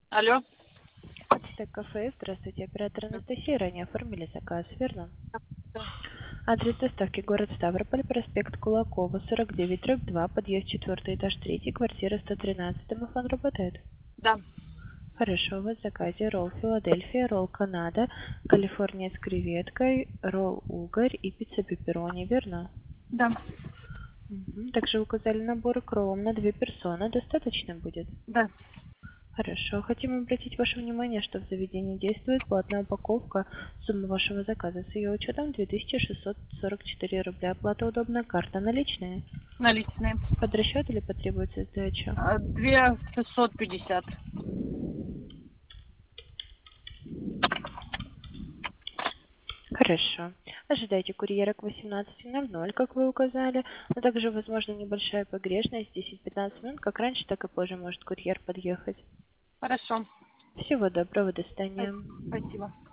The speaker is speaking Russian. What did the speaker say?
Алло. Так, кафе, здравствуйте, оператор Анастасия, ранее оформили заказ, верно? Да. Адрес доставки город Ставрополь, проспект Кулакова, 49/2, подъезд 4 этаж 3, квартира 113. Домофон работает? Да. Хорошо, у вас в заказе ролл Филадельфия, ролл Канада, Калифорния с креветкой, ролл угорь и пицца пепперони, верно? Да. Также указали наборы к роллам на 2 персоны, достаточно будет? Да. Хорошо. Хотим обратить ваше внимание, что в заведении действует платная упаковка. Сумма вашего заказа с ее учетом 2644 рубля. Оплата удобная, карта наличные. Наличные. Под расчет или потребуется сдача? 2650. Хорошо. Ожидайте курьера к 18:00, как вы указали. Но также возможна небольшая погрешность, 10-15 минут, как раньше, так и позже может курьер подъехать. Хорошо. Всего доброго, до свидания. Спасибо.